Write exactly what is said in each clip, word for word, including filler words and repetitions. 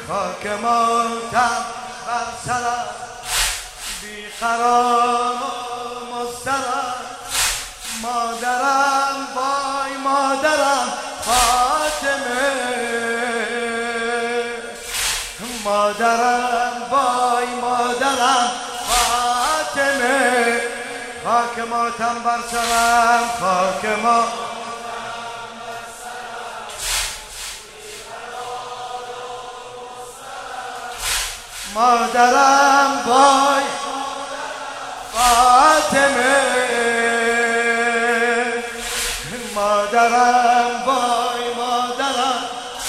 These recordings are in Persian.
خاک ماتم بر سرم بیقرار و مضطرب مادرم وای مادرم فاطمه مادرم وای مادرم فاطمه خاک ماتم بر سرم خاک ماتم مادرم وای فاطمه مادرم وای مادرم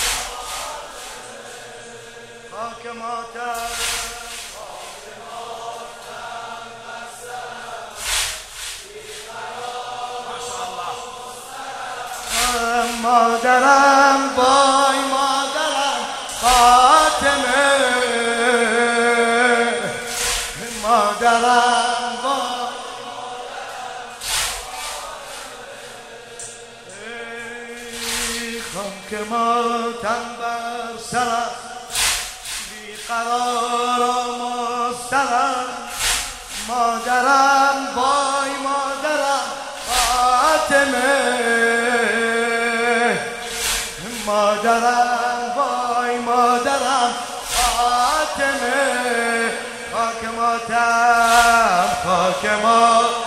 خاک ماتم مادرم وای مادرم فاطمه مادرم وای ای خاک ماتم بر سرم بیقرار و مضطرب مادرم وای مادرم فاطمه مادرم وای مادرم فاطمه خاک ماتم خاک ماتم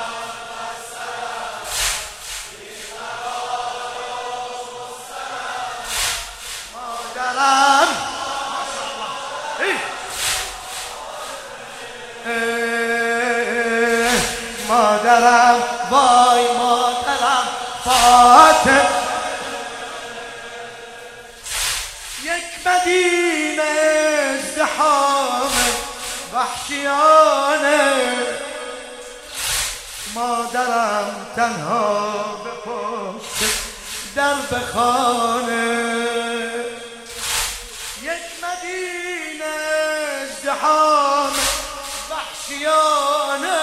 مادرم مادرم وای مادرم فاطمه یک مدینه ازدحام وحشیانه مادرم تنها به پشت درب خانه یک مدینه ازدحام وحشیانه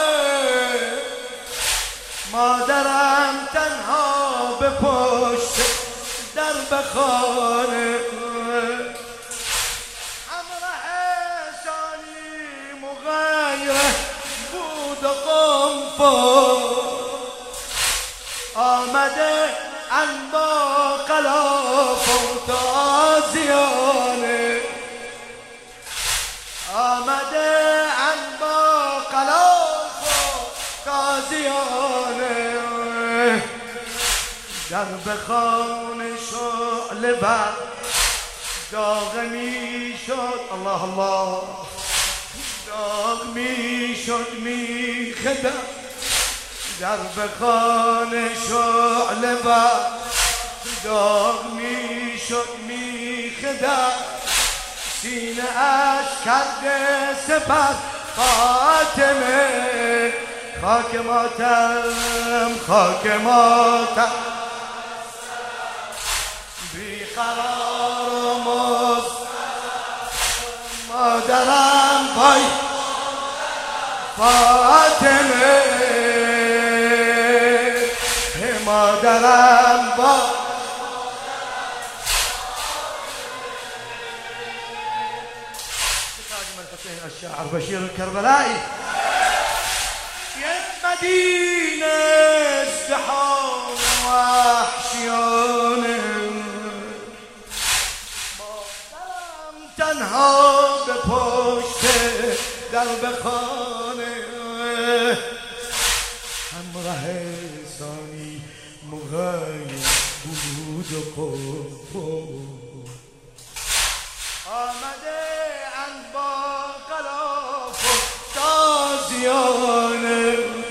مادرم تنها به پشت درب خانه همراه سالیم و غیره بود و قنفذ آمده انبا قلاف و تازیانه آمده انبا قلاف و تازیانه درب خانه شعله بر داغ می شد الله الله داغ می شد می خدم درب خانه شعله بر داغ می شد می خدم سینه اش کرده سپر فاطمه خاک ماتم خاک ماتم بیقرار و مضطرب مادرم وای فاطمه مادرم وای الشاعر بشير الكربلائي یک مدینه ازدحام وحشیانه مادرم تنها به پشت درب خانه همراه ثانی مغیر بود و قنفذ آمده انبا قلاف و تازیانه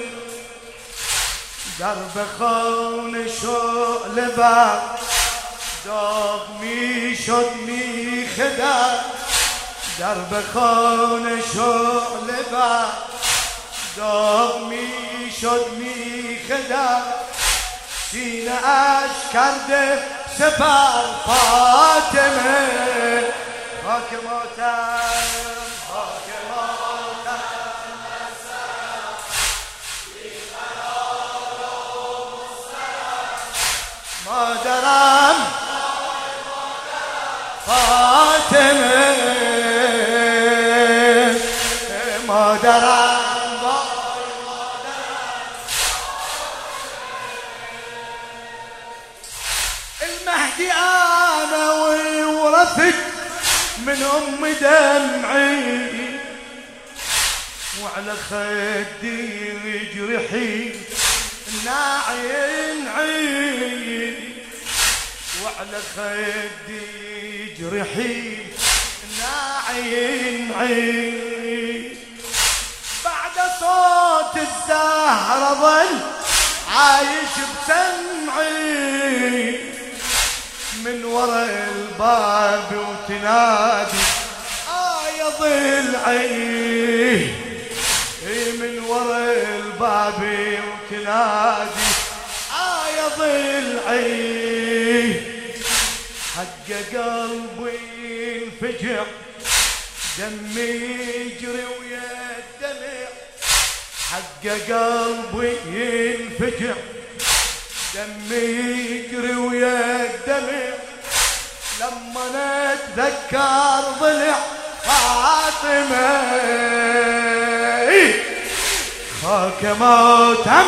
درب خانه شعله بر داغ می شد می خدم درب خانه شعله بر داغ می شد می خدم سینه اش کرده سپر فاطمه خاک ماتم خاک ماتم مادرم فاطمه المهدي انا وورثت من ام دمعي، وعلى خدي جرحي ناعي نعي، وعلى خدي جرحي ناعي نعي. بعد صوت الزهرة ظل عايش بسمعي، من ورا الباب وتنادي آه يا ضلعي، من ورا الباب وتنادي آه يا ضلعي. حق قلبي ينفجع دمي يجري ويا الدمع، حق قلبي ينفجع دمي يجري ويا الدمع، لما نتذكر ضلع فاطمة خاك موتم.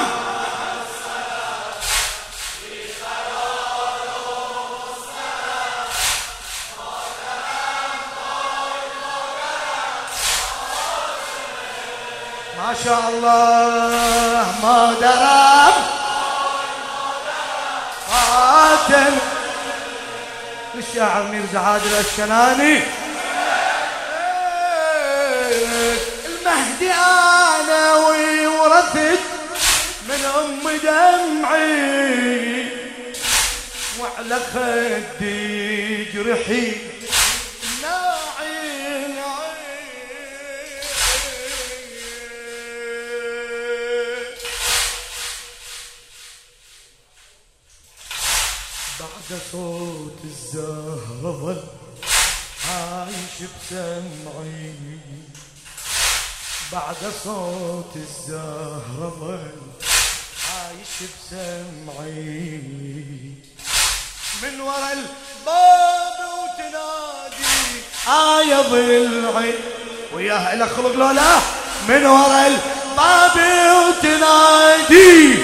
ما شاء الله ما درب قاتل الشاعر ميرزا عادل الشناني. المهدي انا وورثت من ام دمعي، وعلى خدي جرحي ناعي ناعي. بعد صوت الزهرة ظل عايش بسمعي، بعد صوت الزهرة ظل عايش بسمعي، من ورا الباب وتنادي آه يا ضلعي وياها إلى خلق لولا، من ورا الباب وتنادي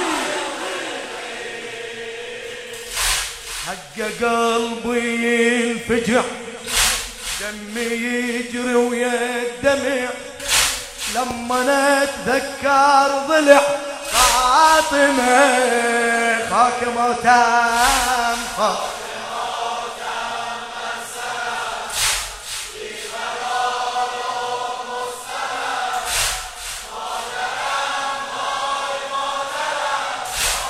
حق قلبي ينفجع دمي يجري ويا الدمع، لما نتذكر ضلع فاطمة خاك موتام خاك موتام السلام في غرار مستلام موتام هاي موتام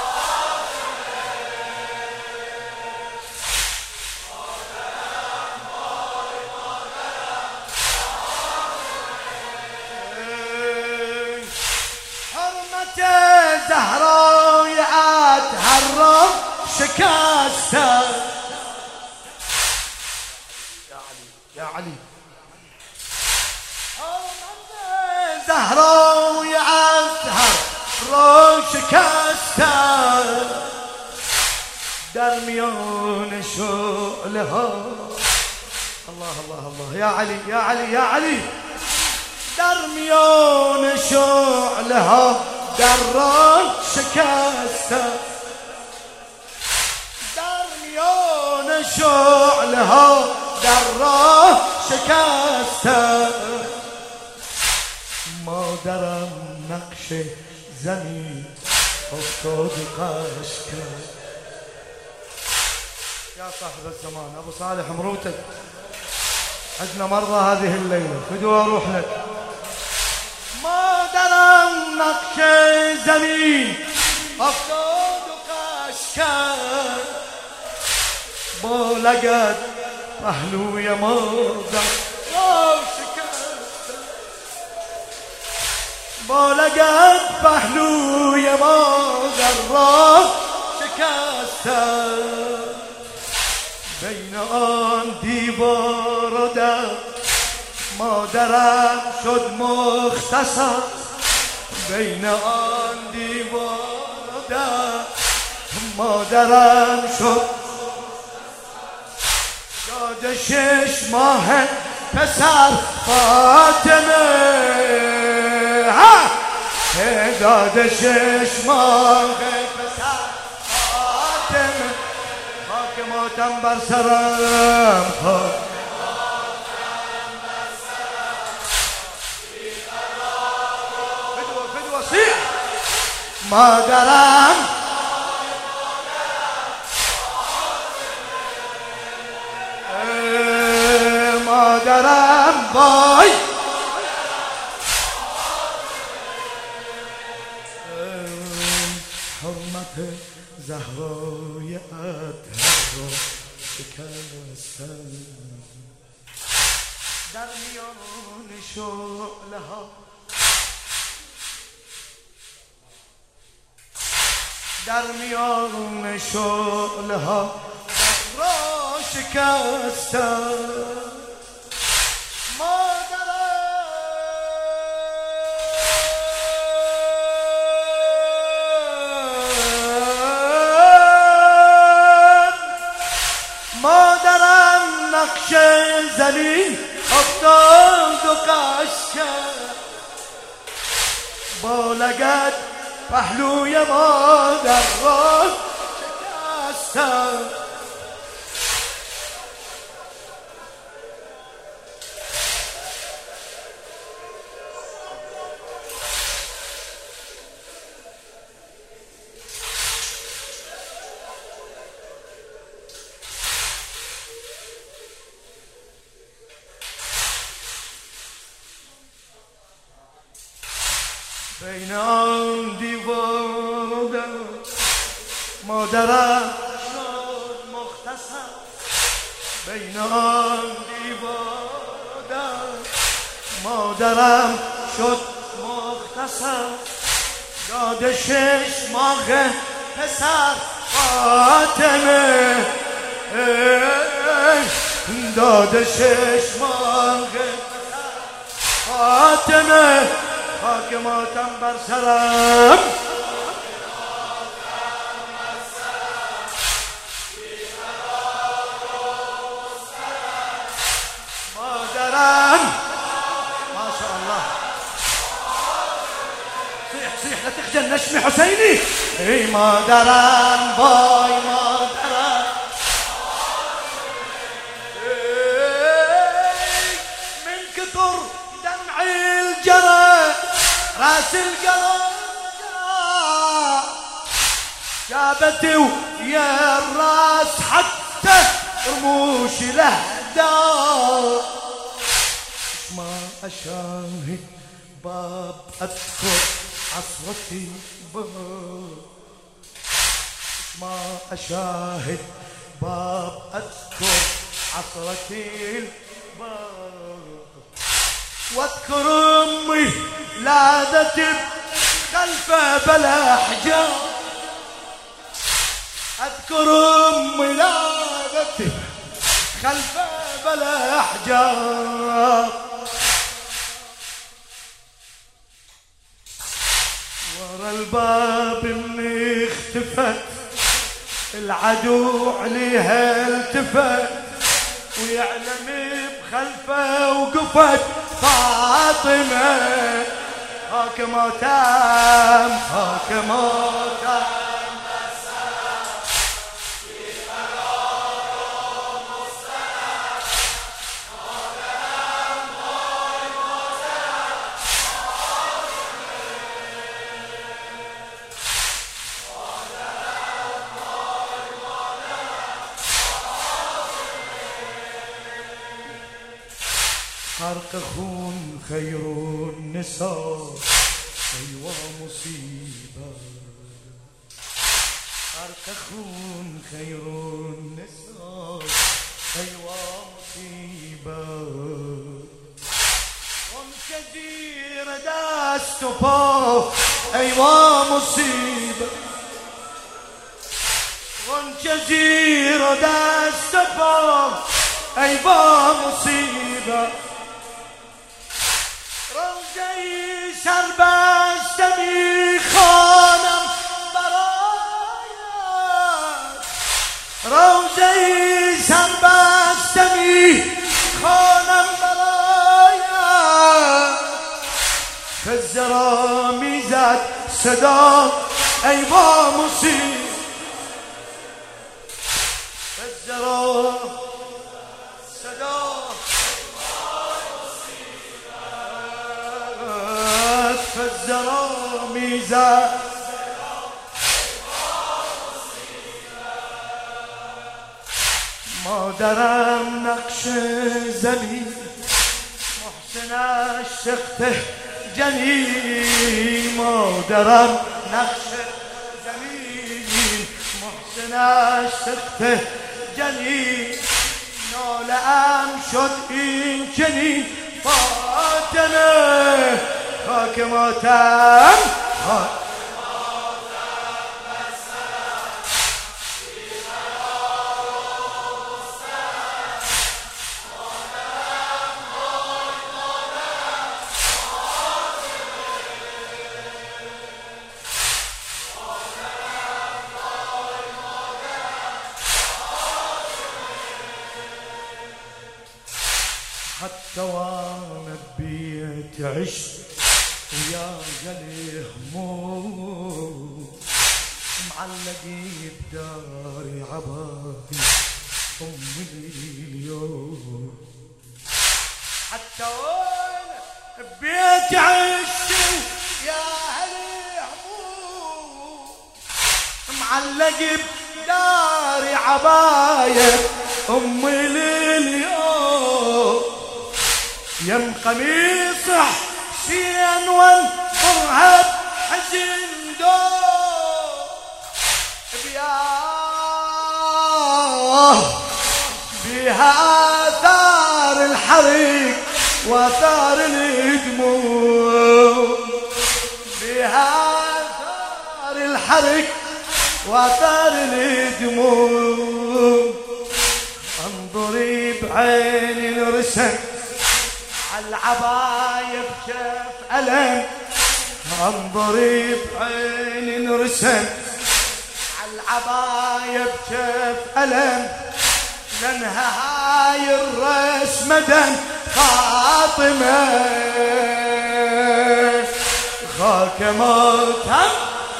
زهرة يعاد هالرب شكاسته يا علي يا علي. زهرة يعاد هالرب شكاسته، درميون شعلها الله الله الله يا علي يا علي يا علي. درميون شعلها دران شكاسته، درميون شعلها دران شكاسته، ما درم نقش زمین افتاد قشکه. يا صاحب الزمان ابو صالح مروتك، عندنا مرضى هذه الليله فدوا اروح لك. ما درم نقش زمین افتاد قشکه، با لگد پهلوی مادر را شکسته، با لگد پهلوی مادر را شکسته. بین آن دیوار و در مادرم شد مختصر، بین آن دیوار و در مادرم شد داد شش ماه پسر فاطمه، داد شش ماه پسر فاطمه خاک ماتم بر سرم خاک فدوه فدوه صيح مادرم مادرم وای حرمت زهرای اطهر را شکستم در میان شعله ها در میان شعله ها را شکستم نقش زمین افتاد و قش کرد با لگد پهلوی مادر را شکستم بین آن دیوار مادرم شد مختصر بین آن دیوار مادرم شد مختصر داد شش ماه پسر فاطمه داد شش ماه پسر فاطمه خاک ماتم بر سرم مادرم ما شاء الله صيح صيح لا تخجل نشمي حسيني اي مادرم باي مادرم من كثر دمعي الجرى راس القلب جابتي ويا الراس حتى رموش الاهداء ما اشاهد باب اذكر عصرتي باب ما اشاهد باب اذكر عصرتي الباب واذكر امي لادت خلفه بلا حجاب اذكر امي لادت خلفه بلا حجاب ورا الباب مني اختفت العدو عليها التفت ويعلم بخلفه وقفت فاطمة هاك موتام هاك موتام حرق خون خير النساء أيوة مصيبة حرق خون خير النساء أيوة مصيبة ومكثير دست وبا أيوة مصيبة ومكثير دست وبا أيوة مصيبة روزه‌ی سربستمی خوانم برایت روزه‌ی سربستمی خوانم برایت خزه را میزد صدا ای با مصیبت خزه صدا صدا فالزرا ميزان مادرم نقش زمین محسنش سخته جنین مادرم نقش زمین محسنش سخته جنین ناله ام شد این چنین فاطمه خاک ماتم خاک حتى وانا ببيت عشت ويا قلي هموم معلقي بداري عباقي امي اليوم حتى وانا ببيت عشت ويا قلي هموم معلقي بداري عباية امي اليوم يم قميص حسين وانفرها بحزن دور بياه بها آثار الحريق وآثار الدموع بها آثار الحريق وآثار الدموع انظري بعيني الرسم العباية بشف ألم انظري بعيني نرسم العباية بشف ألم لأنها هاي الرسمة دم فاطمة خاك موتها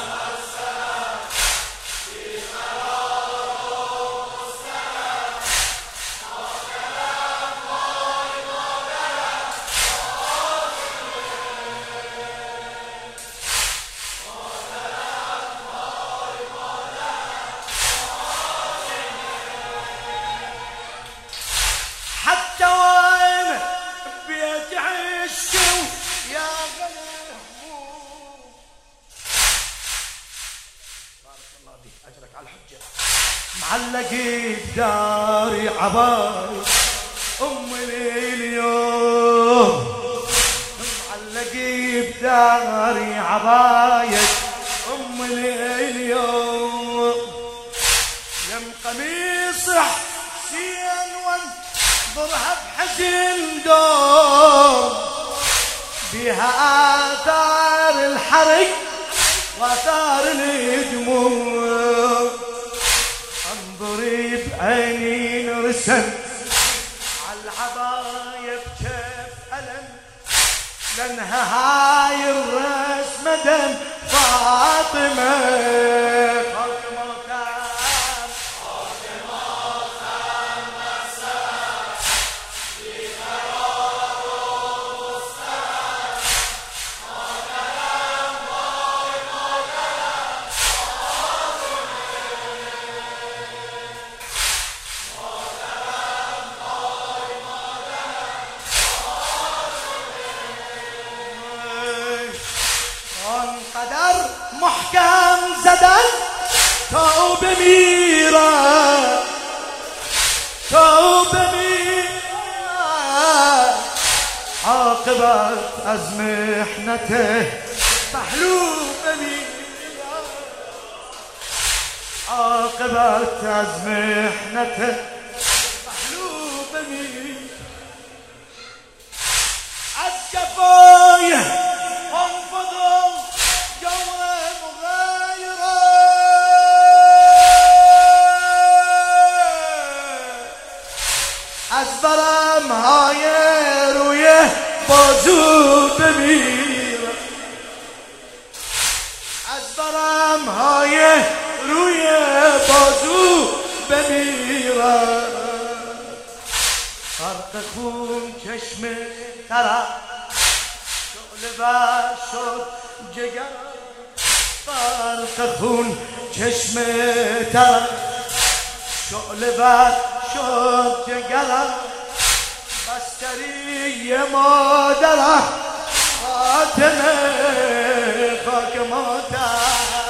معلقي بداري عباي امي اليوم معلقي بداري عباية امي اليوم يم قميص حسين وانظرها بحزن دور بها آثار الحرق وآثار الدموع انظري بعيني نرسم عالعباية بكيف ألم لأنها هاي الرسمة دم فاطمة فاطمة كان فاطمة كان مساء في قرار مستاء مدلم باي مدلم قدر محكم زدن تو بمیره تو بمیره عاقبت از محنته پهلو بمیره عاقبت از محنته پهلو بمیره از جفای انفضل از برم های روی بازو بمیرم از برم های روی بازو بمیرم بغيرة فرق خون چشم ترى شعله بر شد جگر فرق خون چشم ترى شعله بر شد جگر بستری مادرم فاطمه خاک مادرم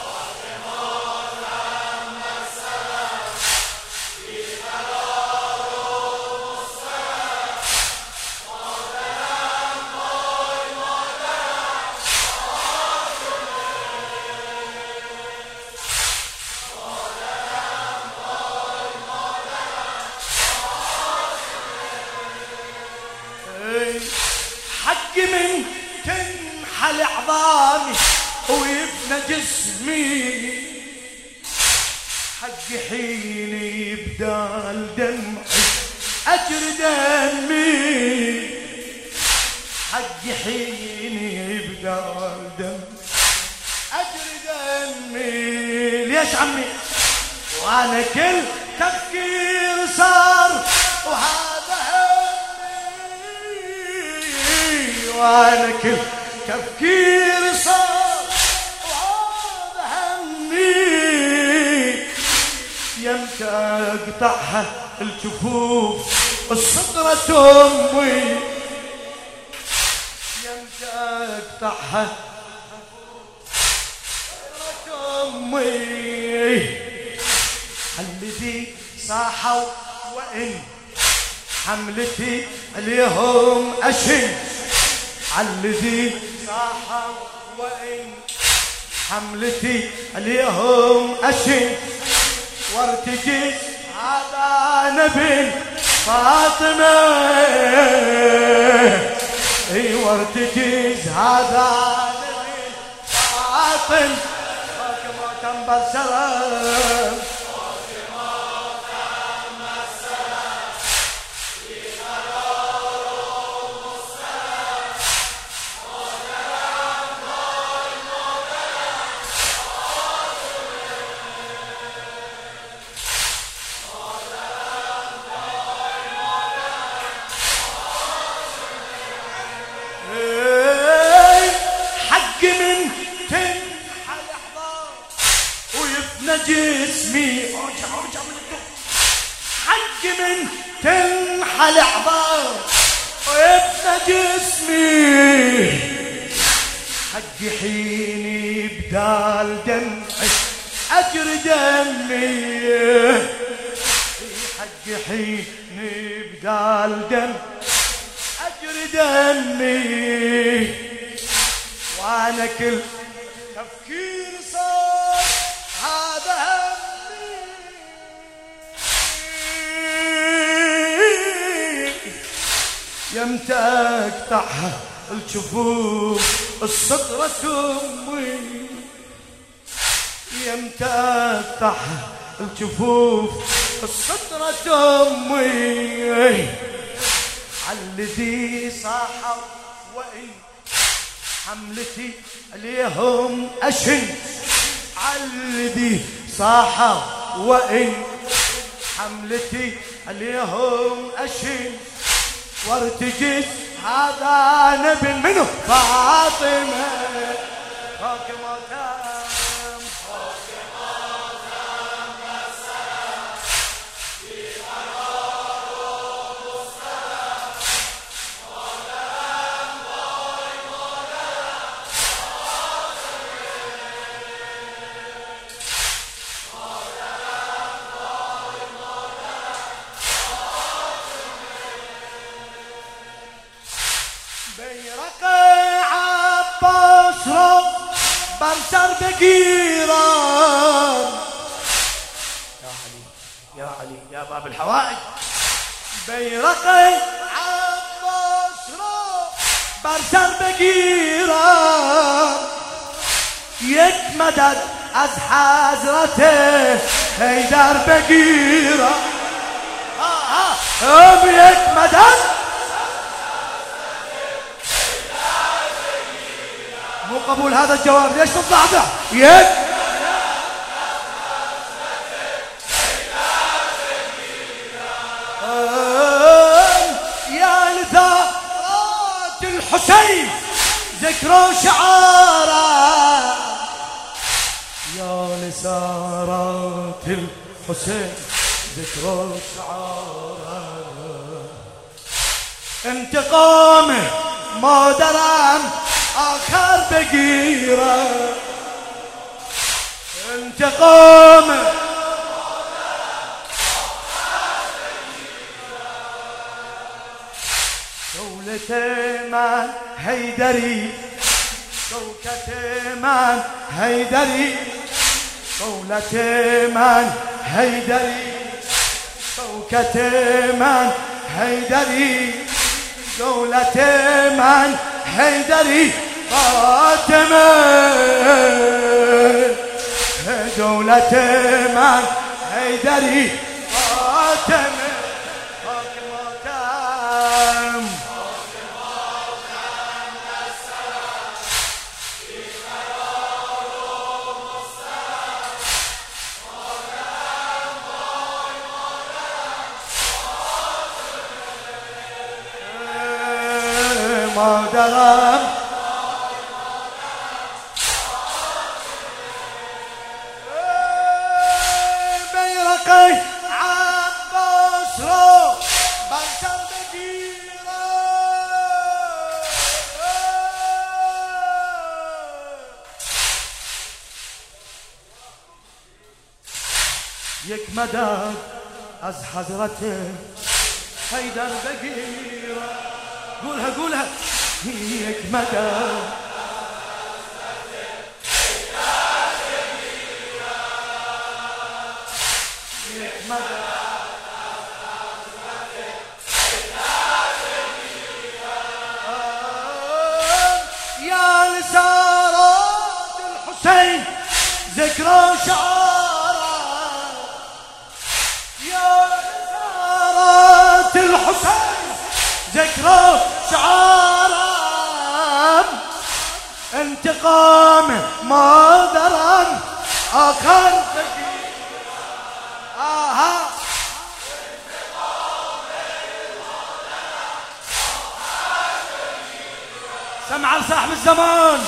حق من تنحل عظامي ويبنى جسمي حق حين يبدال دمعي أجر دمي حق حين يبدال دمعي أجر دمي ليش عمي وأنا كل تفكير صار وهذا وانا كل تفكير صار وهذا همي يمتى اقطعها الجفوف الصدرة امي يمتى اقطعها الصدرة امي الذي صاحوا وان حملتي اليوم اشن الذي صاحوا وإن حملتي اليوم أشن وارتجي هذا نبي فاطمة اي وارتجي هذا نبي فاطمة فاطمة تنبر سلام جسمي حق من تنحل عظام ويبنى جسمي حق حين بدال دمعي أجر دمي حق حين بدال دم أجر دمي وأنا كل تفكير صار هذا همي يمتى اقطعها الجفوف الصدرة امي يمتى اقطعها الجفوف الصدرة امي الذي صاحوا وإن حملتي اليوم أشن الذي صاحوا وإن حملتي اليوم أشن وارتجت هذا نبي منه فاطمة فوق مقام فوق مقام السلام في قرار السلام مولام باي مولام مولام باي مولام بيرق عباس رب برسر بقيران يا علي يا علي يا باب الحوائج بيرق عباس رب برسر بقيران يك مدد از حضرته حیدر بقيران ها ها بيك مدد مو قبول هذا الجواب ليش تطلع به يد يا لثارات الحسين ذكروا شعاره، يا لثارات الحسين ذكروا شعاره، انتقامه ما دران آخر بقيره، انتقامه دولة من هيدري، شوكة من هيدري، دولة من هيدري، شوكة من هيدري، دولة من هيدري، فاطمة دولة من هيدري، فاطمة ما درم بيرقي عباس رو برسل بگیره، یک مدد از حضرت حیدر بگیره، قولها قولها یک مدد یک مدد يا لثارات الحسين ذكرى شعاره، يا لثارات الحسين ذكرى شعاره، انتقام ما درن آخر آها، سمع لصاحب الزمان،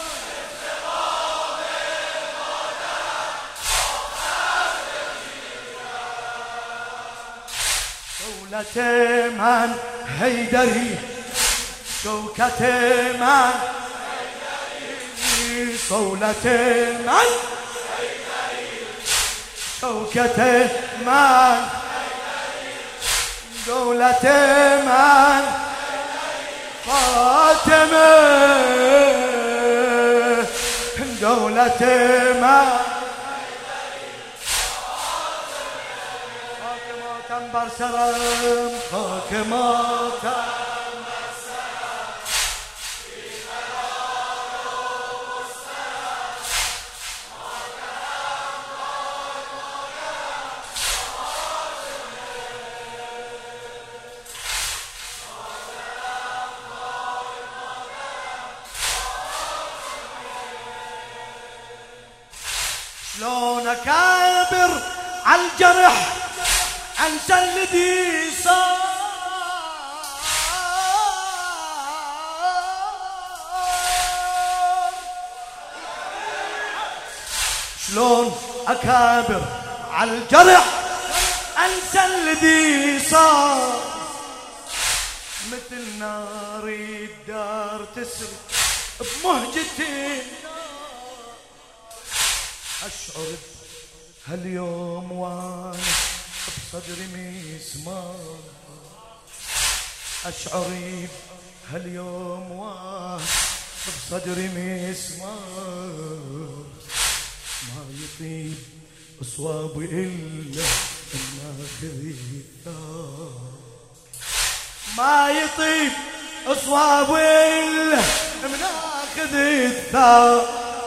دولة من هيدري، شوكة من هيدري، دولة من هيدري، شوكة من هيدري، دولة من هيدري، فاطمة دولة من برسرم خاک ماتم برسرم بی قرار و مسترم، مادرم وای مادرم مادرم وای مادرم، شلون اكابر عالجرح انسى الذي صار، شلون اكابر عالجرح انسى الذي صار، مثل نار الدار تسري بمهجتي، اشعر هاليوم وانا بصدري مسمار، أشعري هاليوم وانا بصدري مسمار، ما يطيب أصوابي إلا مناخذ الثار، ما يطيب أصوابي إلا مناخذ الثار،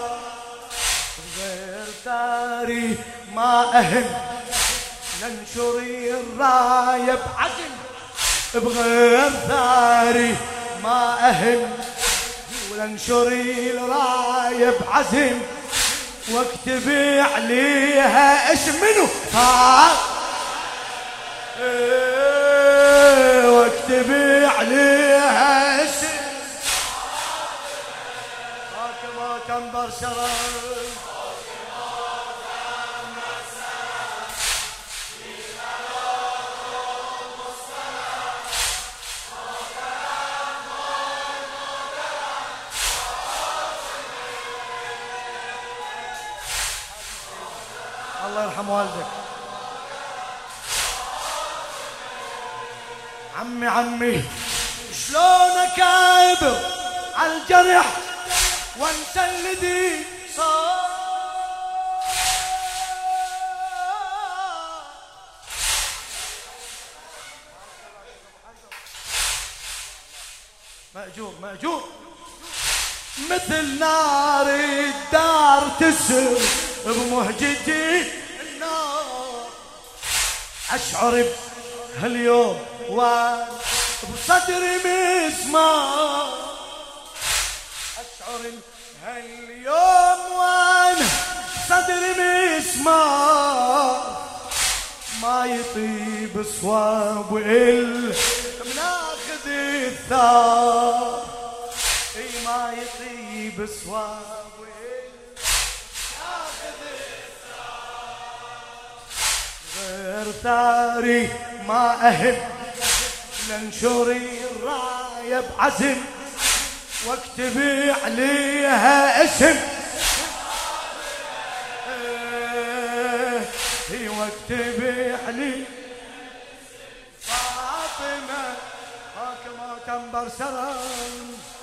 غير ثاري ما أهم ننشري الراية بعزم، بغير ثاري ما أهم وننشري الراية بعزم، واكتبي عليها اسم منو برسرة. الله يرحم والدك. عمي عمي شلونك كابر عالجرح وانت الذي صار. مأجور مأجور مثل نار الدار تسر بمهجتي النار. أشعر بهاليوم وبصدري مسمار. أشعر بهاليوم وانا صدري مسمار. ما يطيب صواب إلا مناخذ الثار. اي ما يطيب صواب غير ثاري ما أهب لنشري الراية بعزم واكتب عليها اسم. اي واكتب علي فاطمة حاكمة برسرة.